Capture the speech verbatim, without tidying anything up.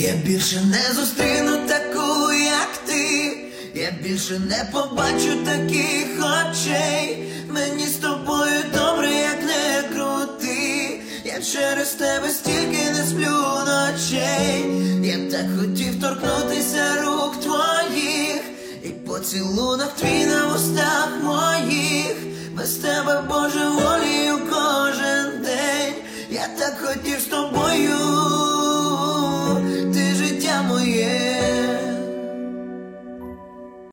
Я більше не зустріну таку, як ти. Я більше не побачу таких очей. Мені з тобою добре, як не крути. Я через тебе стільки не сплю ночей. Я так хотів торкнутися рук твоїх і поцілунок твій на устах моїх. Без тебе, Боже, волію кожен день. Я так хотів з тобою